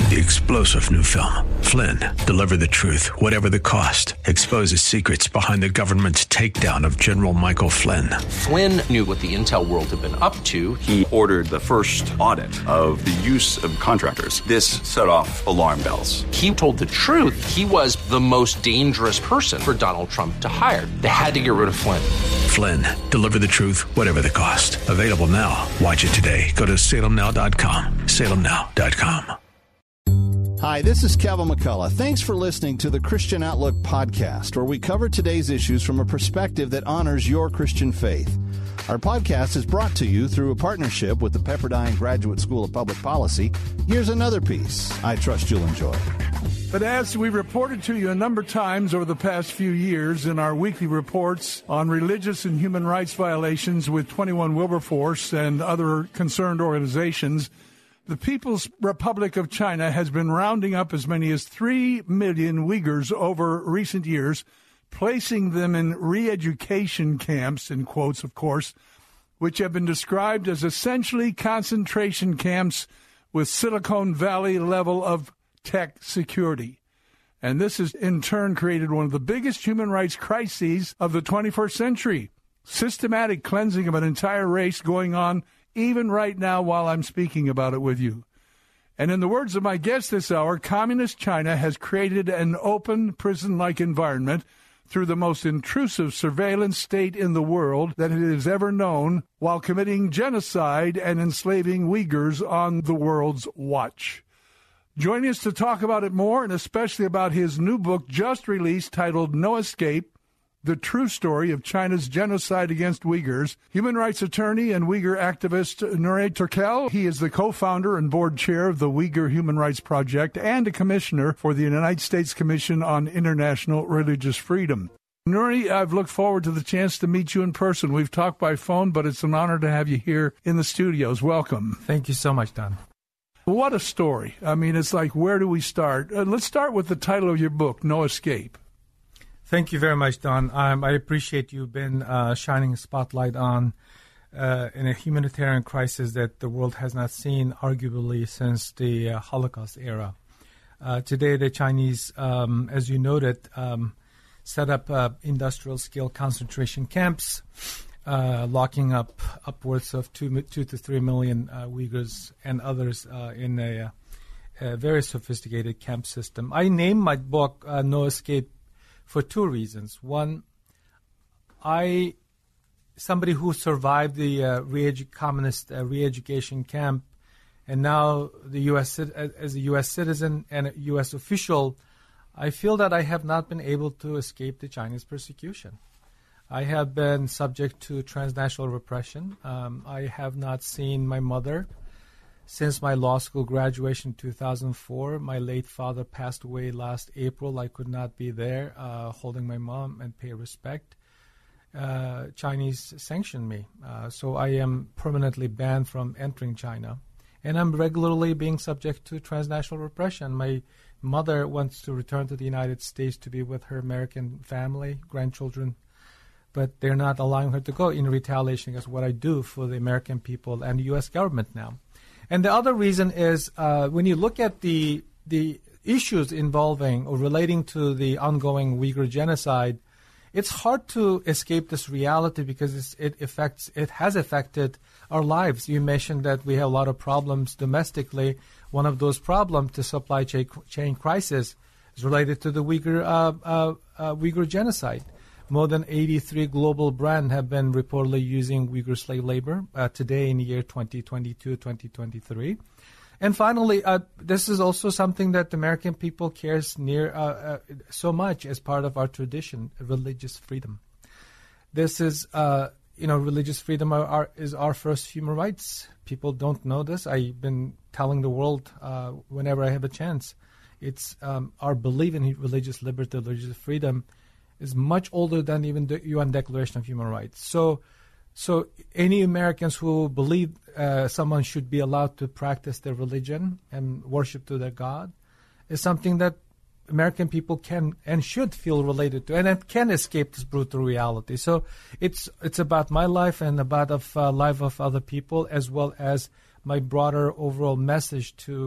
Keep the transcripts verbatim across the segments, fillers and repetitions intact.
The explosive new film, Flynn, deliver the truth, whatever the cost, exposes secrets behind the government's takedown of General Michael Flynn. Flynn knew what the intel world had been up to. He ordered the first audit of the use of contractors. This set off alarm bells. He told the truth. He was the most dangerous person for Donald Trump to hire. They had to get rid of Flynn. Flynn, deliver the truth, whatever the cost. Available now. Watch it today. Go to salem now dot com. salem now dot com. Hi, this is Kevin McCullough. Thanks for listening to the Christian Outlook podcast, where we cover today's issues from a perspective that honors your Christian faith. Our podcast is brought to you through a partnership with the Pepperdine Graduate School of Public Policy. Here's another piece I trust you'll enjoy. But as we reported to you a number of times over the past few years in our weekly reports on religious and human rights violations with twenty-one Wilberforce and other concerned organizations, the People's Republic of China has been rounding up as many as three million Uyghurs over recent years, placing them in re-education camps, in quotes, of course, which have been described as essentially concentration camps with Silicon Valley level of tech security. And this has in turn created one of the biggest human rights crises of the twenty-first century. Systematic cleansing of an entire race going on even right now while I'm speaking about it with you. And in the words of my guest this hour, Communist China has created an open prison-like environment through the most intrusive surveillance state in the world that it has ever known, while committing genocide and enslaving Uyghurs on the world's watch. Joining us to talk about it more, and especially about his new book just released titled No Escape, The True Story of China's Genocide Against Uyghurs, human rights attorney and Uyghur activist Nuri Turkel. He is the co-founder and board chair of the Uyghur Human Rights Project and a commissioner for the United States Commission on International Religious Freedom. Nuri, I've looked forward to the chance to meet you in person. We've talked by phone, but it's an honor to have you here in the studios. Welcome. Thank you so much, Don. What a story. I mean, it's like, where do we start? Uh, let's start with the title of your book, No Escape. Thank you very much, Don. Um, I appreciate you've been uh, shining a spotlight on uh, in a humanitarian crisis that the world has not seen, arguably, since the uh, Holocaust era. Uh, today, the Chinese, um, as you noted, um, set up uh, industrial-scale concentration camps, uh, locking up upwards of two, two to three million uh, Uyghurs and others uh, in a, a very sophisticated camp system. I named my book uh, No Escape for two reasons. One, I, somebody who survived the uh, re-edu- communist uh, re-education camp, and now the U S as a U S citizen and a U S official, I feel that I have not been able to escape the Chinese persecution. I have been subject to transnational repression. Um, I have not seen my mother since my law school graduation in two thousand four. My late father passed away last April. I could not be there uh, holding my mom and pay respect. Uh, Chinese sanctioned me. Uh, so I am permanently banned from entering China. And I'm regularly being subject to transnational repression. My mother wants to return to the United States to be with her American family, grandchildren, but they're not allowing her to go in retaliation against what I do for the American people and the U S government now. And the other reason is uh, when you look at the the issues involving or relating to the ongoing Uyghur genocide, it's hard to escape this reality because it's, it affects it has affected our lives. You mentioned that we have a lot of problems domestically. One of those problems, the supply chain, chain crisis, is related to the Uyghur uh, uh, uh, Uyghur genocide. More than eighty-three global brands have been reportedly using Uyghur slave labor uh, today in the year twenty twenty-two, twenty twenty-three. And finally, uh, this is also something that the American people cares near uh, uh, so much as part of our tradition, religious freedom. This is, uh, you know, religious freedom are, are, is our first human rights. People don't know this. I've been telling the world uh, whenever I have a chance. It's um, our belief in religious liberty, religious freedom is much older than even the U N Declaration of Human Rights. So so any Americans who believe uh, someone should be allowed to practice their religion and worship to their God is something that American people can and should feel related to, and it can escape this brutal reality. So it's it's about my life and about the uh, life of other people, as well as my broader overall message to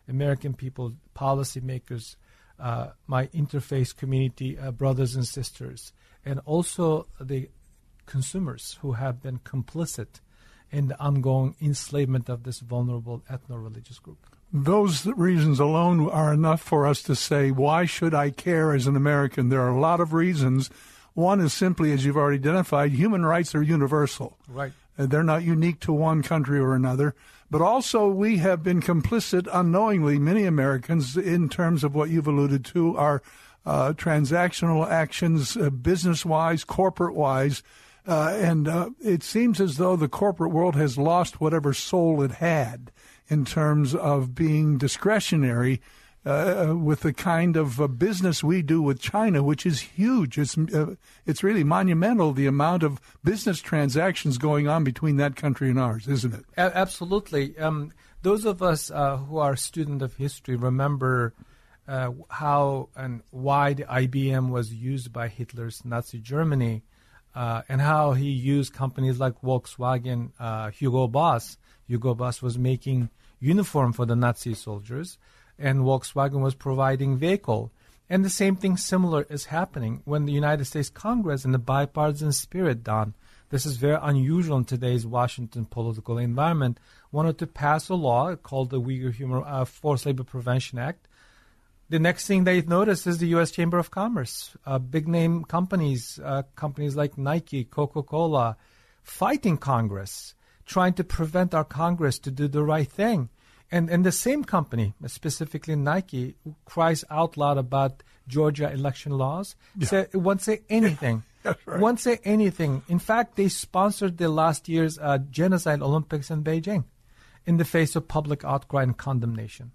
American people, policymakers, uh, my interfaith community, uh, brothers and sisters, and also the consumers who have been complicit in the ongoing enslavement of this vulnerable ethno-religious group. Those reasons alone are enough for us to say, why should I care as an American? There are a lot of reasons. One is simply, as you've already identified, human rights are universal. Right. They're not unique to one country or another. But also we have been complicit unknowingly, many Americans, in terms of what you've alluded to, our uh, transactional actions, uh, business-wise, corporate-wise. Uh, and uh, it seems as though the corporate world has lost whatever soul it had in terms of being discretionary uh, with the kind of uh, business we do with China, which is huge. It's uh, it's really monumental, the amount of business transactions going on between that country and ours, isn't it? A- absolutely. Um, those of us uh, who are students of history remember uh, how and why the I B M was used by Hitler's Nazi Germany, uh, and how he used companies like Volkswagen, uh, Hugo Boss. Hugo Boss was making uniform for the Nazi soldiers, and Volkswagen was providing vehicle. And the same thing similar is happening when the United States Congress, in the bipartisan spirit, Don, this is very unusual in today's Washington political environment, wanted to pass a law called the Uyghur Human uh, Forced Labor Prevention Act. The next thing they notice is the U S Chamber of Commerce, uh, big-name companies, uh, companies like Nike, Coca-Cola, fighting Congress, trying to prevent our Congress to do the right thing. And and the same company, specifically Nike, cries out loud about Georgia election laws. Yeah. Say, it won't say anything. That's right. Won't say anything. In fact, they sponsored the last year's uh, genocide Olympics in Beijing in the face of public outcry and condemnation.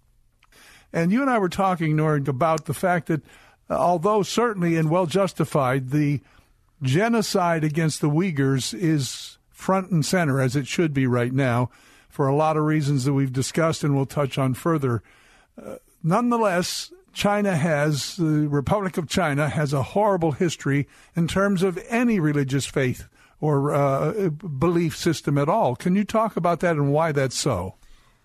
And you and I were talking, Nord, about the fact that uh, although certainly and well justified, the genocide against the Uyghurs is front and center, as it should be right now, for a lot of reasons that we've discussed and we'll touch on further. Uh, nonetheless, China has, the Republic of China has a horrible history in terms of any religious faith or uh, belief system at all. Can you talk about that and why that's so?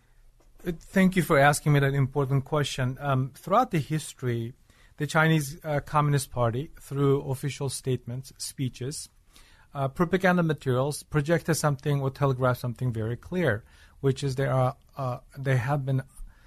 Thank you for asking me that important question. Um, throughout the history, the Chinese uh, Communist Party, through official statements, speeches, uh, propaganda materials, projected something or telegraphed something very clear, which is they are uh, they have been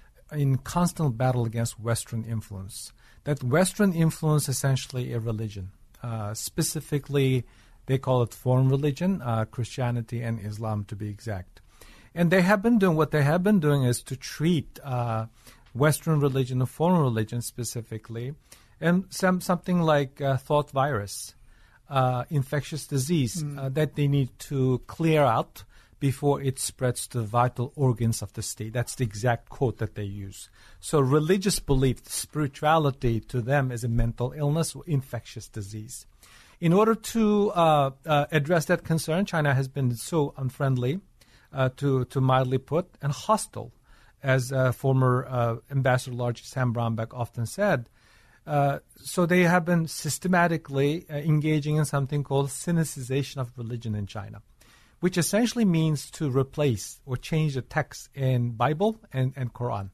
in constant battle against Western influence. That Western influence is essentially a religion. Uh, specifically, they call it foreign religion, uh, Christianity and Islam to be exact. And they have been doing, what they have been doing is to treat uh, Western religion and foreign religion specifically, and some something like uh, thought virus, uh, infectious disease mm. uh, that they need to clear out before it spreads to the vital organs of the state. That's the exact quote that they use. So religious belief, spirituality to them is a mental illness or infectious disease. In order to uh, uh, address that concern, China has been so unfriendly, Uh, to, to mildly put, and hostile, as uh, former uh, Ambassador Large Sam Brownback often said. Uh, so they have been systematically uh, engaging in something called sinicization of religion in China, which essentially means to replace or change the text in Bible and, and Quran.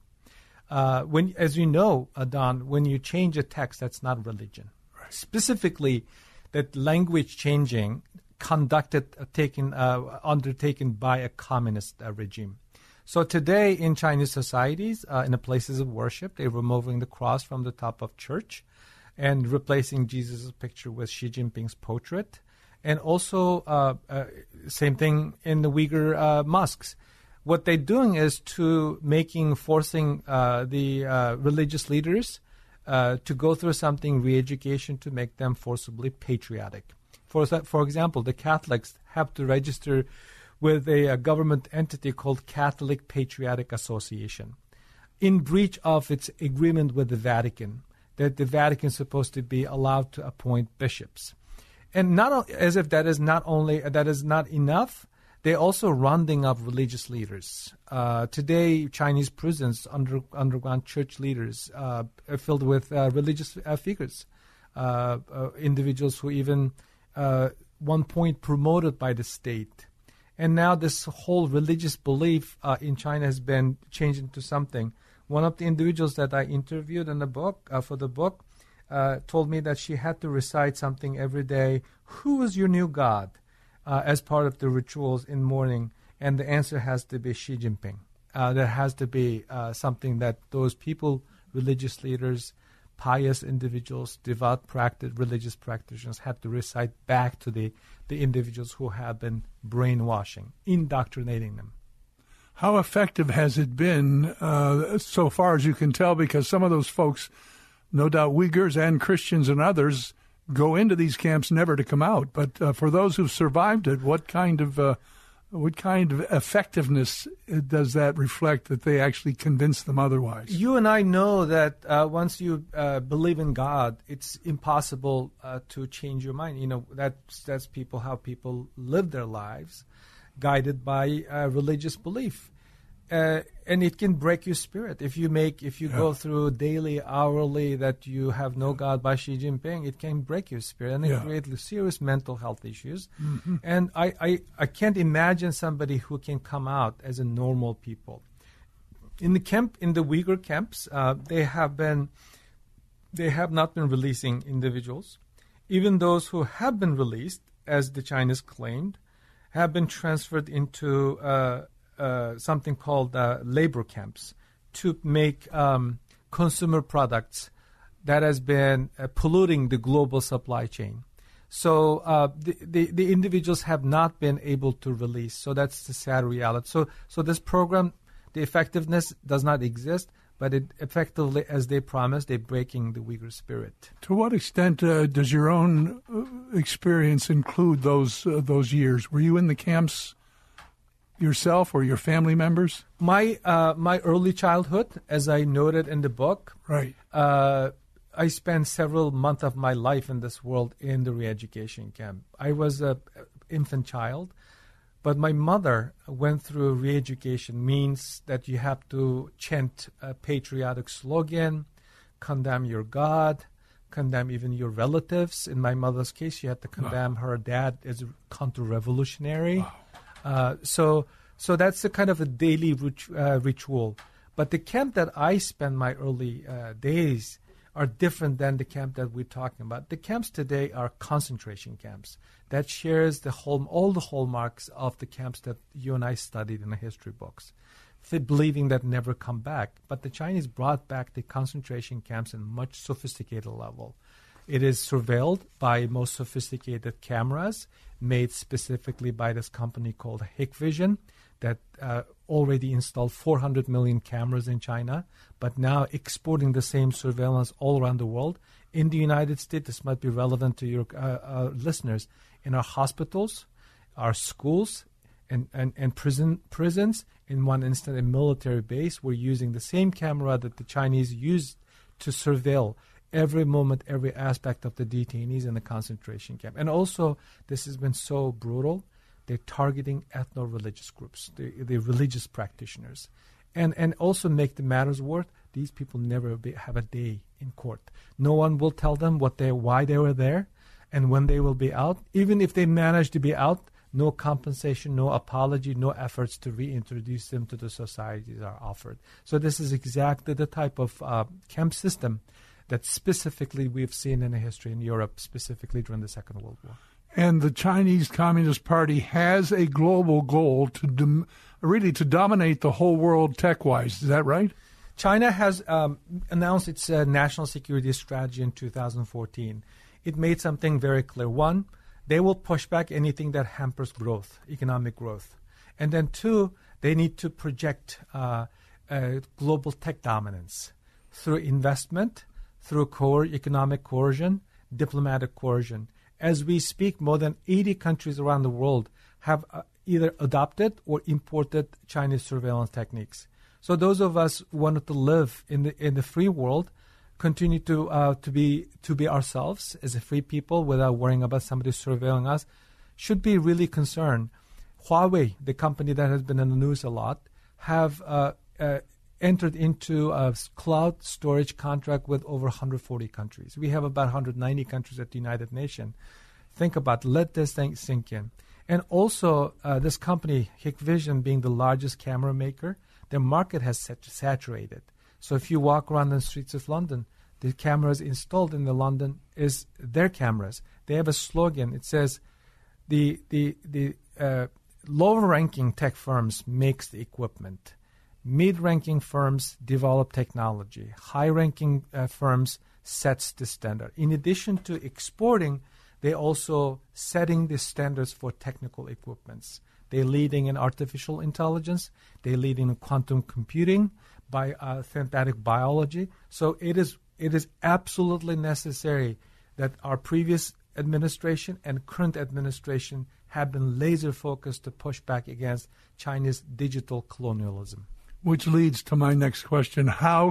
Uh, when, as you know, uh, Don, when you change a text, that's not religion. Right. Specifically, that language changing conducted, uh, taken, uh, undertaken by a communist uh, regime. So today in Chinese societies, uh, in the places of worship, they're removing the cross from the top of church and replacing Jesus' picture with Xi Jinping's portrait. And also, uh, uh, same thing in the Uyghur uh, mosques. What they're doing is to making, forcing uh, the uh, religious leaders uh, to go through something, re-education, to make them forcibly patriotic. For for example, the Catholics have to register with a, a government entity called Catholic Patriotic Association, in breach of its agreement with the Vatican, that the Vatican is supposed to be allowed to appoint bishops. And not as if that is not only that is not enough, they're also rounding up religious leaders. Uh, today, Chinese prisons under underground church leaders uh, are filled with uh, religious uh, figures, uh, uh, individuals who even Uh, one point promoted by the state. And now this whole religious belief uh, in China has been changed into something One of the individuals that I interviewed in the book, uh, for the book, uh, told me that she had to recite something every day. Who is your new God? Uh, as part of the rituals in morning. And the answer has to be Xi Jinping. Uh, there has to be uh, something that those people, religious leaders, pious individuals, devout practice, religious practitioners have to recite back to the, the individuals who have been brainwashing, indoctrinating them. How effective has it been uh, so far as you can tell? Because some of those folks, no doubt Uyghurs and Christians and others, go into these camps never to come out. But uh, for those who've survived it, what kind of uh, what kind of effectiveness does that reflect that they actually convince them otherwise? You and I know that uh, once you uh, believe in God, it's impossible uh, to change your mind. You know, that's, that's people how people live their lives, guided by uh, religious belief. Uh, and it can break your spirit. If you make, if you yeah. go through daily, hourly that you have no God by Xi Jinping, it can break your spirit and yeah. it creates serious mental health issues. Mm-hmm. And I, I, I can't imagine somebody who can come out as a normal people. In the camp, in the Uyghur camps, uh, they have been, they have not been releasing individuals. Even those who have been released, as the Chinese claimed, have been transferred into uh, Uh, something called uh, labor camps to make um, consumer products that has been uh, polluting the global supply chain. So uh, the, the the individuals have not been able to release. So that's the sad reality. So so this program, the effectiveness does not exist, but it effectively, as they promised, they're breaking the Uyghur spirit. To what extent uh, does your own experience include those uh, those years? Were you in the camps yourself or your family members? My uh, my early childhood, as I noted in the book, right. Uh, I spent several months of my life in this world in the re-education camp. I was an infant child, but my mother went through re-education, means that you have to chant a patriotic slogan, condemn your God, condemn even your relatives. In my mother's case, she had to condemn wow. her dad as a counter-revolutionary. Wow. Uh, so, so that's a kind of a daily rit- uh, ritual. But the camp that I spent my early uh, days are different than the camp that we're talking about. The camps today are concentration camps that shares the whole, all the hallmarks of the camps that you and I studied in the history books, believing that never come back. But the Chinese brought back the concentration camps in much sophisticated level. It is surveilled by most sophisticated cameras made specifically by this company called Hikvision that uh, already installed four hundred million cameras in China, but now exporting the same surveillance all around the world. In the United States, this might be relevant to your uh, uh, listeners, in our hospitals, our schools, and, and, and prison prisons, in one instance a military base, we're using the same camera that the Chinese used to surveil every moment, every aspect of the detainees in the concentration camp. And also, this has been so brutal. They're targeting ethno-religious groups, the, the religious practitioners. And and also make the matters worse, these people never be, have a day in court. No one will tell them what they, why they were there and when they will be out. Even if they manage to be out, no compensation, no apology, no efforts to reintroduce them to the societies are offered. So this is exactly the type of uh, camp system that specifically we've seen in the history in Europe, specifically during the Second World War. And the Chinese Communist Party has a global goal to dom- really to dominate the whole world tech-wise. Is that right? China has um, announced its uh, national security strategy in two thousand fourteen. It made something very clear. One, they will push back anything that hampers growth, economic growth. And then two, they need to project uh, uh, global tech dominance through investment, through core economic coercion, diplomatic coercion. As we speak, more than eighty countries around the world have uh, either adopted or imported Chinese surveillance techniques. So those of us who wanted to live in the in the free world, continue to uh, to be to be ourselves as a free people without worrying about somebody surveilling us, should be really concerned. Huawei, the company that has been in the news a lot, have uh, uh, entered into a cloud storage contract with over one hundred forty countries. We have about one hundred ninety countries at the United Nations. Think about it. Let this thing sink in. And also, uh, this company, Hikvision, being the largest camera maker, their market has sat- saturated. So if you walk around the streets of London, the cameras installed in the London is their cameras. They have a slogan. It says, the the the uh, lower-ranking tech firms makes the equipment. Mid-ranking firms develop technology. High-ranking uh, firms sets the standard. In addition to exporting, they also setting the standards for technical equipments. They're leading in artificial intelligence. They're leading in quantum computing, by uh, synthetic biology. So it is it is absolutely necessary that our previous administration and current administration have been laser focused to push back against Chinese digital colonialism. Which leads to my next question. How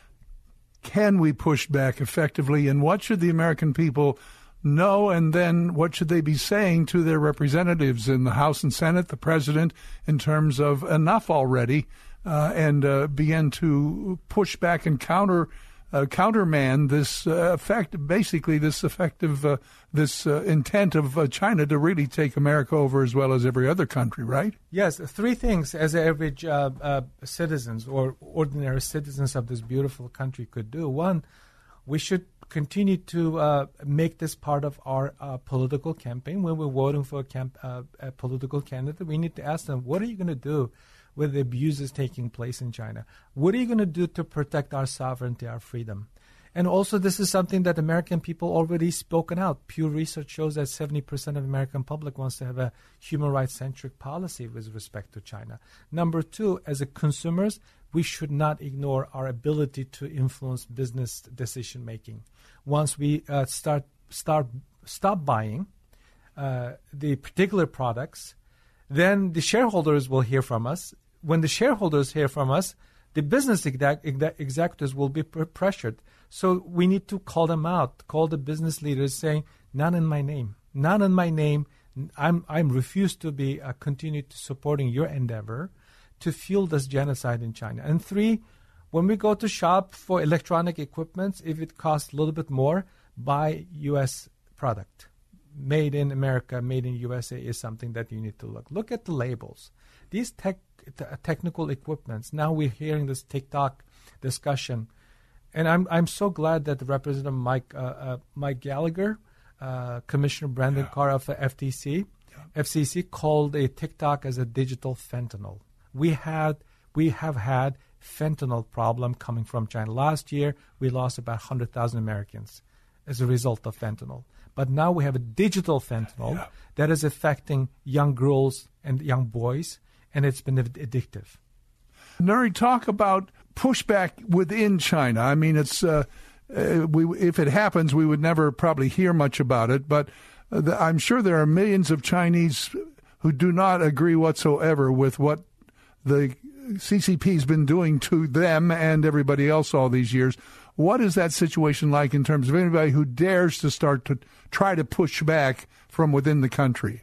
can we push back effectively, and what should the American people know, and then what should they be saying to their representatives in the House and Senate, the President, in terms of enough already, uh, and uh, begin to push back and counter uh, counterman this uh, effect, basically this effective, uh, this uh, intent of uh, China to really take America over as well as every other country, right? Yes, three things as average uh, uh, citizens or ordinary citizens of this beautiful country could do. One, we should continue to uh, make this part of our uh, political campaign. When we're voting for a, camp, uh, a political candidate, we need to ask them, what are you going to do with the abuses taking place in China? What are you going to do to protect our sovereignty, our freedom? And also, this is something that American people already spoken out. Pew Research shows that seventy percent of American public wants to have a human rights-centric policy with respect to China. Number two, as a consumers, we should not ignore our ability to influence business decision-making. Once we uh, start start stop buying uh, the particular products, then the shareholders will hear from us. When the shareholders hear from us, the business exec- exec- executives will be pr- pressured. So we need to call them out, call the business leaders saying, not in my name, not in my name. I'm I'm refused to be uh, continue to supporting your endeavor to fuel this genocide in China. And three, when we go to shop for electronic equipment, if it costs a little bit more, buy U S product. Made in America, made in U S A is something that you need to look. Look at the labels. These tech, t- technical equipments, now we're hearing this TikTok discussion. And I'm I'm so glad that Representative Mike uh, uh, Mike Gallagher, uh, Commissioner Brandon yeah. Carr of the F T C, yeah. F C C called a TikTok as a digital fentanyl. We had we have had fentanyl problem coming from China. Last year, we lost about one hundred thousand Americans as a result of fentanyl. But now we have a digital fentanyl yeah. that is affecting young girls and young boys, and it's been addictive. Nuri, talk about pushback within China. I mean, it's uh, uh, we if it happens, we would never probably hear much about it, but uh, the, I'm sure there are millions of Chinese who do not agree whatsoever with what the C C P has been doing to them and everybody else all these years. What is that situation like in terms of anybody who dares to start to try to push back from within the country?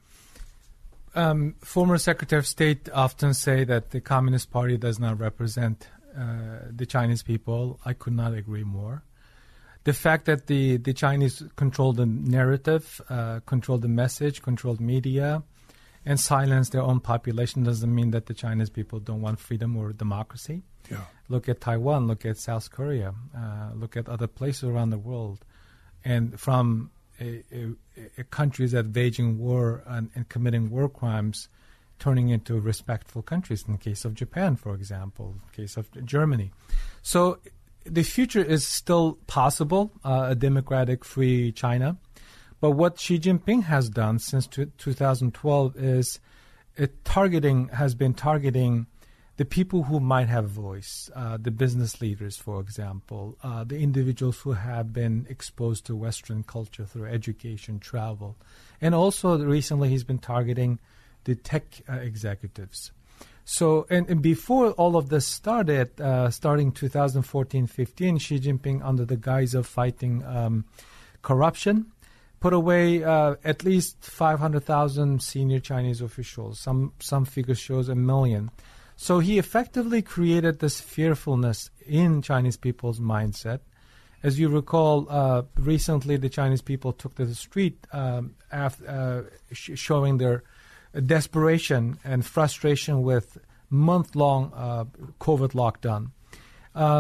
Um, former Secretary of State often say that the Communist Party does not represent uh, the Chinese people. I could not agree more. The fact that the, the Chinese control the narrative, uh, control the message, control media, and silence their own population doesn't mean that the Chinese people don't want freedom or democracy. Yeah. Look at Taiwan, look at South Korea, uh, look at other places around the world. And from a, a, a countries that waging war and, and committing war crimes turning into respectful countries, in the case of Japan, for example, in the case of Germany. So the future is still possible, uh, a democratic, free China. But what Xi Jinping has done since two thousand twelve is it targeting has been targeting the people who might have voice, uh, the business leaders, for example, uh, the individuals who have been exposed to Western culture through education, travel. And also recently he's been targeting the tech uh, executives. So, and, and before all of this started, uh, starting two thousand fourteen fifteen, Xi Jinping, under the guise of fighting um, corruption, put away uh, at least five hundred thousand senior Chinese officials. Some some figures shows a million. So he effectively created this fearfulness in Chinese people's mindset. As you recall, uh, recently the Chinese people took to the street um, after, uh, sh- showing their desperation and frustration with month-long uh, COVID lockdown. Um,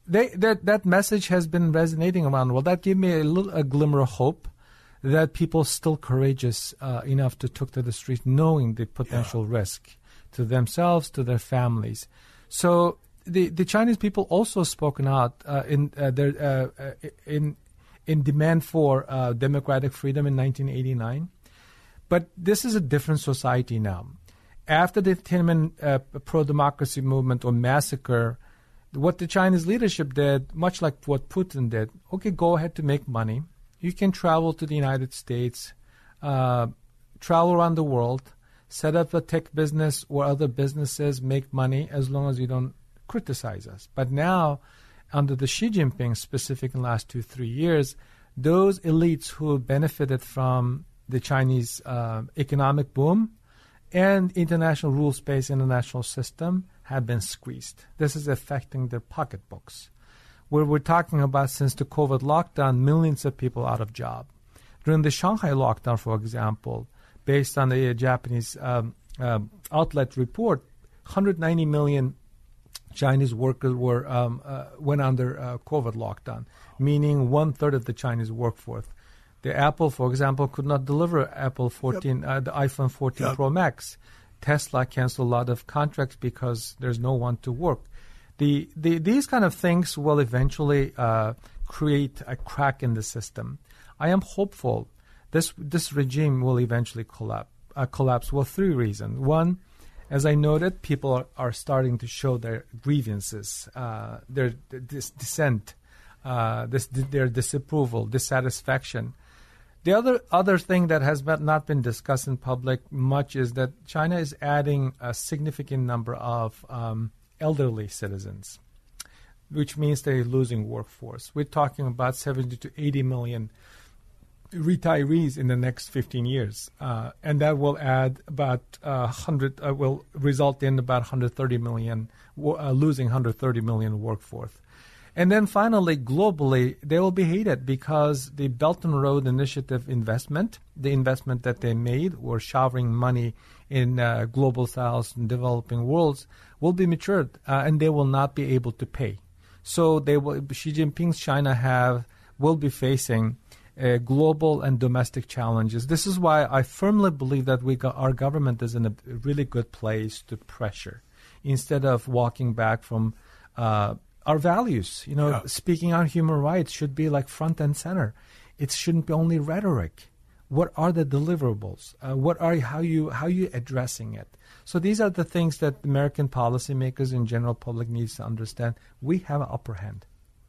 they that that message has been resonating around the world. That gave me a little a glimmer of hope that people still courageous uh, enough to took to the street, knowing the potential yeah. risk to themselves, to their families. So the the Chinese people also spoken out uh, in uh, their uh, uh, in in demand for uh, democratic freedom in nineteen eighty-nine. But this is a different society now. After the Tiananmen uh, pro-democracy movement or massacre, what the Chinese leadership did, much like what Putin did, okay, go ahead to make money. You can travel to the United States, uh, travel around the world, set up a tech business or other businesses, make money as long as you don't criticize us. But now, under the Xi Jinping, specific in the last two, three years, those elites who benefited from the Chinese uh, economic boom and international rules-based international system have been squeezed. This is affecting their pocketbooks. Where we're talking about since the COVID lockdown, millions of people out of job. During the Shanghai lockdown, for example, based on the uh, Japanese um, uh, outlet report, one hundred ninety million Chinese workers were um, uh, went under uh, COVID lockdown, meaning one-third of the Chinese workforce. The Apple, for example, could not deliver Apple fourteen, yep. uh, the iPhone fourteen yep. Pro Max. Tesla canceled a lot of contracts because there's no one to work. The, the these kind of things will eventually uh, create a crack in the system. I am hopeful this this regime will eventually collapse. Uh, collapse. Well, three reasons. One, as I noted, people are, are starting to show their grievances, uh, their dis- dissent, uh, this, their disapproval, dissatisfaction. The other other thing that has not been discussed in public much is that China is adding a significant number of um, elderly citizens, which means they're losing workforce. We're talking about seventy to eighty million retirees in the next fifteen years, uh, and that will add about uh, one hundred, uh, will result in about one hundred thirty million, uh, losing one hundred thirty million workforce. And then finally, globally, they will be hated because the Belt and Road Initiative investment, the investment that they made, or showering money in uh, global south and developing worlds, will be matured, uh, and they will not be able to pay. So they will, Xi Jinping's China have will be facing uh, global and domestic challenges. This is why I firmly believe that we got, our government is in a really good place to pressure, instead of walking back from uh, our values. You know, yeah. Speaking on human rights should be like front and center. It shouldn't be only rhetoric. What are the deliverables? Uh, what are how you how you addressing it? So these are the things that American policymakers and general public needs to understand. We have an upper hand.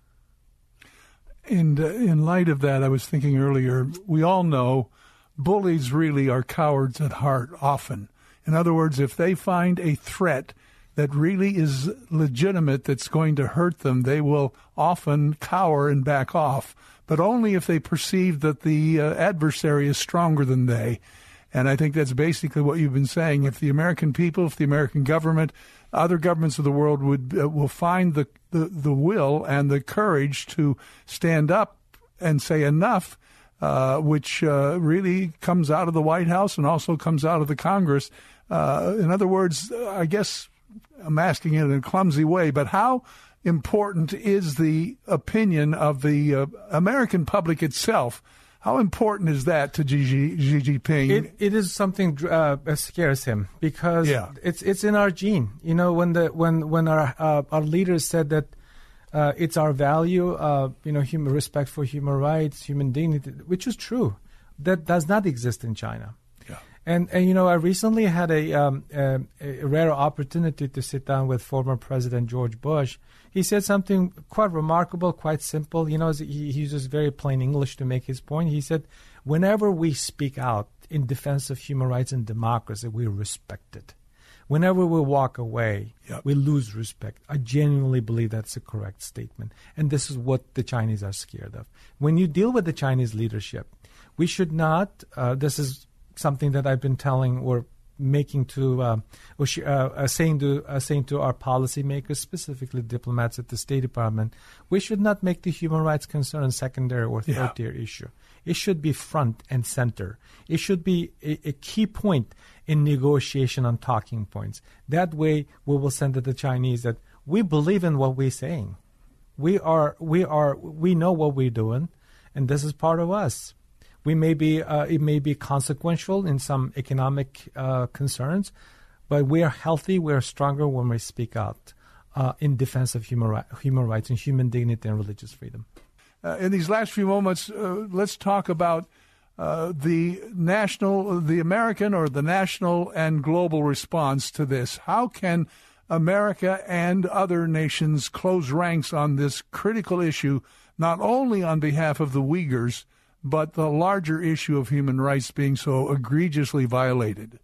And uh, in light of that, I was thinking earlier, we all know bullies really are cowards at heart often. In other words, if they find a threat that really is legitimate, that's going to hurt them, they will often cower and back off, but only if they perceive that the uh, adversary is stronger than they. And I think that's basically what you've been saying. If the American people, if the American government, other governments of the world would uh, will find the, the, the will and the courage to stand up and say enough, uh, which uh, really comes out of the White House and also comes out of the Congress. Uh, in other words, I guess I'm asking it in a clumsy way, but how important is the opinion of the uh, American public itself? How important is that to Xi, Xi Jinping? It, it is something uh, that scares him because yeah. it's it's in our gene. You know, when the when when our uh, our leaders said that uh, it's our value, uh, you know, human respect for human rights, human dignity, which is true, that does not exist in China. And, and, you know, I recently had a, um, a, a rare opportunity to sit down with former President George Bush. He said something quite remarkable, quite simple. You know, he, he uses very plain English to make his point. He said, whenever we speak out in defense of human rights and democracy, we respect it. Whenever we walk away, yep. we lose respect. I genuinely believe that's a correct statement. And this is what the Chinese are scared of. When you deal with the Chinese leadership, we should not, uh, this is something that I've been telling or making to, uh, or sh- uh, uh, saying to, uh, saying to our policymakers, specifically diplomats at the State Department, we should not make the human rights concern a secondary or third-tier yeah. issue. It should be front and center. It should be a, a key point in negotiation on talking points. That way, we will send to the Chinese that we believe in what we're saying. We are, we are, we know what we're doing, and this is part of us. We may be, uh, it may be consequential in some economic uh, concerns, but we are healthy, we are stronger when we speak out uh, in defense of human, ri- human rights and human dignity and religious freedom. Uh, in these last few moments, uh, let's talk about uh, the national, the American or the national and global response to this. How can America and other nations close ranks on this critical issue, not only on behalf of the Uyghurs, but the larger issue of human rights being so egregiously violated?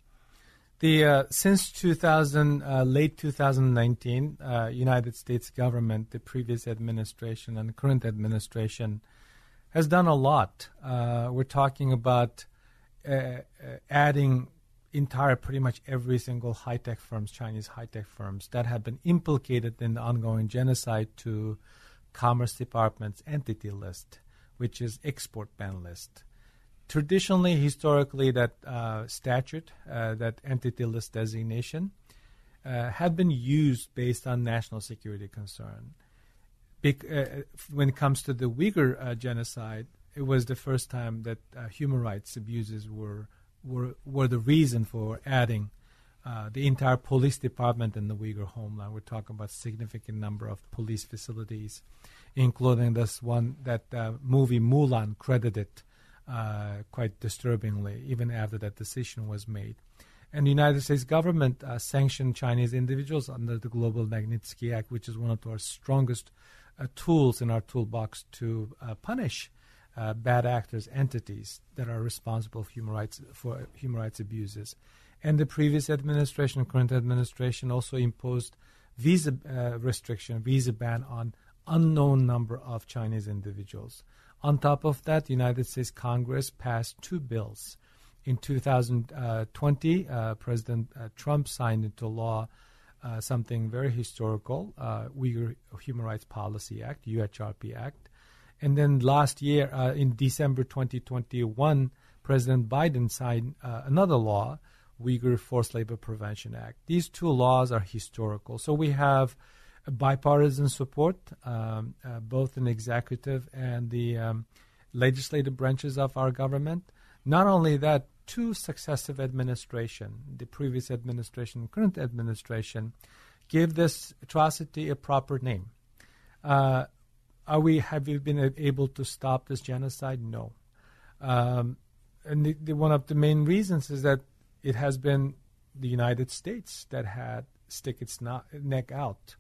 The uh, since two thousand, uh, late two thousand nineteen, uh, United States government, the previous administration and the current administration, has done a lot. Uh, we're talking about uh, uh, adding entire, pretty much every single high-tech firms, Chinese high-tech firms that have been implicated in the ongoing genocide to Commerce Department's entity list, which is export ban list. Traditionally, historically, that uh, statute, uh, that entity list designation, uh, had been used based on national security concern. Bec- uh, when it comes to the Uyghur uh, genocide, it was the first time that uh, human rights abuses were were were the reason for adding uh, the entire police department in the Uyghur homeland. We're talking about a significant number of police facilities, including this one that uh, movie Mulan credited uh, quite disturbingly, even after that decision was made. And the United States government uh, sanctioned Chinese individuals under the Global Magnitsky Act, which is one of our strongest uh, tools in our toolbox to uh, punish uh, bad actors, entities that are responsible for human rights for human rights abuses. And the previous administration, current administration, also imposed visa uh, restriction, visa ban on unknown number of Chinese individuals. On top of that, the United States Congress passed two bills. In two thousand twenty, uh, President uh, Trump signed into law uh, something very historical, uh, Uyghur Human Rights Policy Act, U H R P Act. And then last year, uh, in December twenty twenty-one, President Biden signed uh, another law, Uyghur Forced Labor Prevention Act. These two laws are historical. So we have bipartisan support, um, uh, both in executive and the um, legislative branches of our government. Not only that, two successive administrations, the previous administration, current administration, gave this atrocity a proper name. Uh, are we? Have we been able to stop this genocide? No. Um, and the, the, one of the main reasons is that it has been the United States that had stick its no- neck out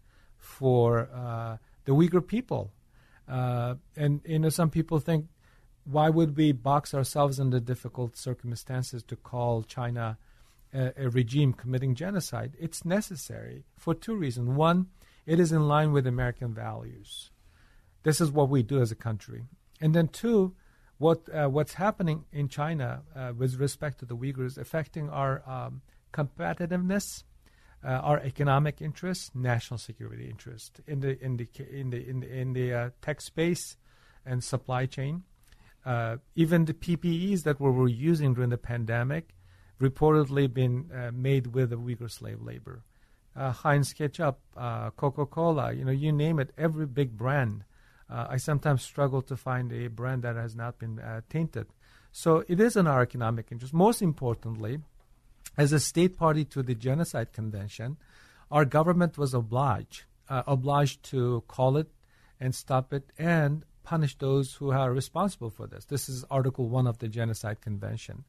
for uh, the Uyghur people. Uh, and, you know, some people think, why would we box ourselves under difficult circumstances to call China a, a regime committing genocide? It's necessary for two reasons. One, it is in line with American values. This is what we do as a country. And then two, what uh, what's happening in China uh, with respect to the Uyghurs affecting our um, competitiveness, uh, our economic interests, national security interests in the in the in the in the, in the uh, tech space and supply chain. Uh, even the P P Es that we were using during the pandemic reportedly been uh, made with the Uyghur slave labor. Uh, Heinz Ketchup, uh, Coca-Cola, you know, you name it, every big brand. Uh, I sometimes struggle to find a brand that has not been uh, tainted. So it is in our economic interest. Most importantly, as a state party to the Genocide Convention, our government was obliged, uh, obliged to call it and stop it and punish those who are responsible for this. This is Article one of the Genocide Convention.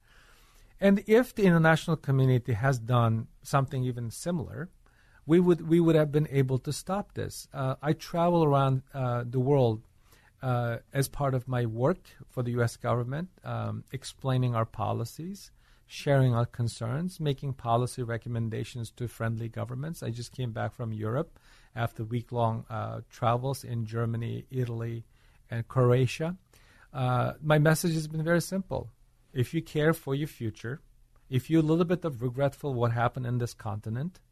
And if the international community has done something even similar, we would we would have been able to stop this. Uh, I travel around uh, the world uh, as part of my work for the U S government, um, explaining our policies, sharing our concerns, making policy recommendations to friendly governments. I just came back from Europe after week-long uh, travels in Germany, Italy, and Croatia. Uh, my message has been very simple. If you care for your future, if you're a little bit of regretful what happened in this continent,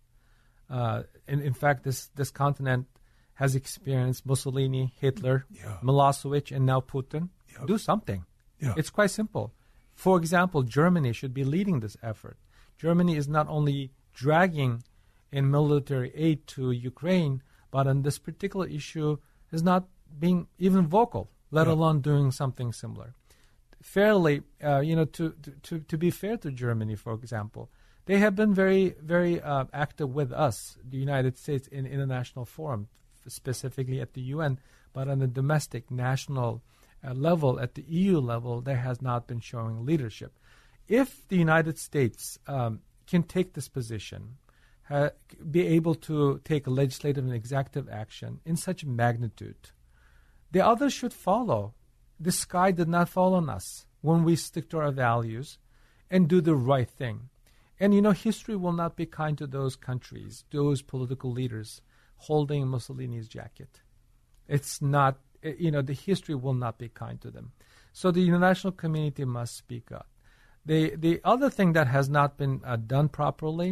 uh, and in fact, this, this continent has experienced Mussolini, Hitler, yeah. Milosevic, and now Putin, yeah. do something. Yeah. It's quite simple. For example, Germany should be leading this effort. Germany is not only dragging in military aid to Ukraine, but on this particular issue, is not being even vocal, let yeah. alone doing something similar. Fairly, uh, you know, to, to, to be fair to Germany, for example, they have been very, very uh, active with us, the United States, in international forum, specifically at the U N, but on the domestic, national uh, level, at the E U level, there has not been showing leadership. If the United States um, can take this position, uh, be able to take a legislative and executive action in such magnitude, the others should follow. The sky did not fall on us when we stick to our values and do the right thing. And, you know, history will not be kind to those countries, those political leaders holding Mussolini's jacket. It's not, you know, the history will not be kind to them. So the international community must speak up. The the other thing that has not been uh, done properly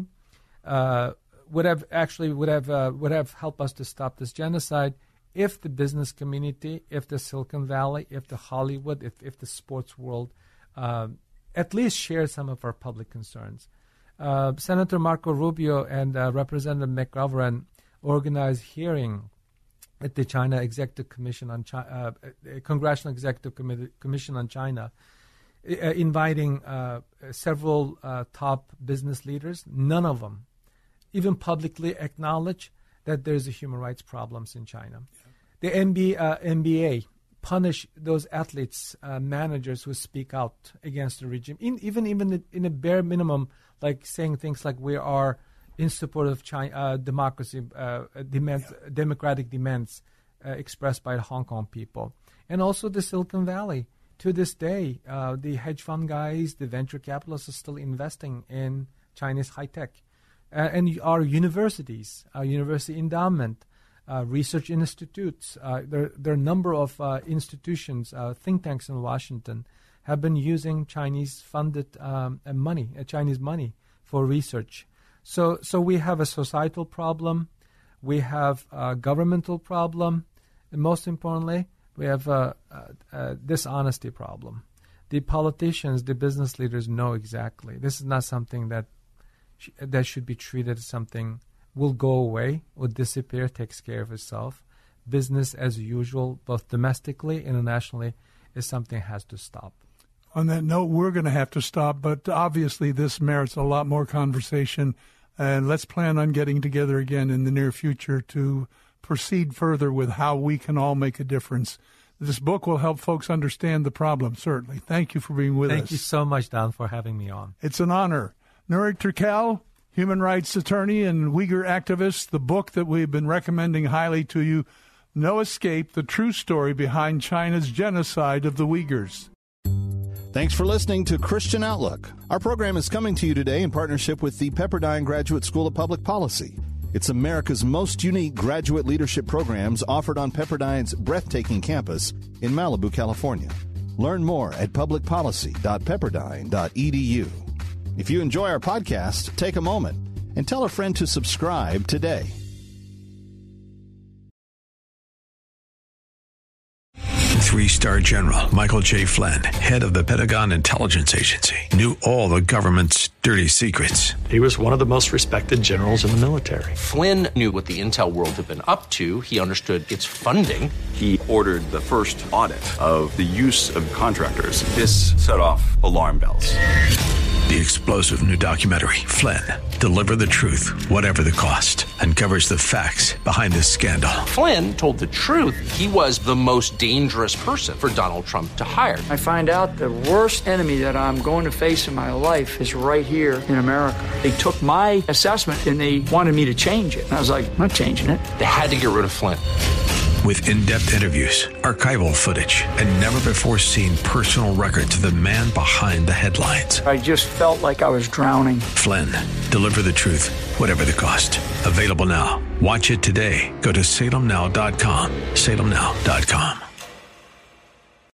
uh, would have actually would have uh, would have helped us to stop this genocide if the business community, if the Silicon Valley, if the Hollywood, if if the sports world uh, at least shared some of our public concerns. Uh, Senator Marco Rubio and uh, Representative McGovern organized hearing at the China Executive Commission on China, uh, Congressional Executive Com- Commission on China, uh, inviting uh, several uh, top business leaders. None of them even publicly acknowledge that there's a human rights problems in China. Yeah. The N B A, uh, N B A punish those athletes, uh, managers who speak out against the regime, in, even even in a bare minimum, like saying things like we are in support of China, uh, democracy, uh, demands, yeah. democratic demands uh, expressed by the Hong Kong people. And also the Silicon Valley. To this day, uh, the hedge fund guys, the venture capitalists are still investing in Chinese high tech. Uh, and our universities, our university endowment, uh, research institutes, uh, there, there are a number of uh, institutions, uh, think tanks in Washington have been using Chinese-funded um, money, uh, Chinese money for research. So, so we have a societal problem, we have a governmental problem, and most importantly, we have a, a, a dishonesty problem. The politicians, the business leaders know exactly. This is not something that sh- that should be treated as something will go away, will disappear, takes care of itself. Business as usual, both domestically, internationally, is something that has to stop. On that note, we're going to have to stop, but obviously this merits a lot more conversation, and let's plan on getting together again in the near future to proceed further with how we can all make a difference. This book will help folks understand the problem, certainly. Thank you for being with Thank us. Thank you so much, Don, for having me on. It's an honor. Nurit Turkel, human rights attorney and Uyghur activist, the book that we've been recommending highly to you, No Escape, The True Story Behind China's Genocide of the Uyghurs. Thanks for listening to Christian Outlook. Our program is coming to you today in partnership with the Pepperdine Graduate School of Public Policy. It's America's most unique graduate leadership programs offered on Pepperdine's breathtaking campus in Malibu, California. Learn more at public policy dot pepperdine dot e d u. If you enjoy our podcast, take a moment and tell a friend to subscribe today. Three-star General Michael J. Flynn, head of the Pentagon Intelligence Agency, knew all the government's dirty secrets. He was one of the most respected generals in the military. Flynn knew what the intel world had been up to. He understood its funding. He ordered the first audit of the use of contractors. This set off alarm bells. The explosive new documentary, Flynn, Deliver the Truth, Whatever the Cost, uncovers the facts behind this scandal. Flynn told the truth. He was the most dangerous person for Donald Trump to hire. I find out the worst enemy that I'm going to face in my life is right here in America. They took my assessment and they wanted me to change it. And I was like, I'm not changing it. They had to get rid of Flynn. With in-depth interviews, archival footage, and never-before-seen personal records of the man behind the headlines. I just felt like I was drowning. Flynn, Deliver the Truth, Whatever the Cost. Available now. Watch it today. Go to salem now dot com. salem now dot com.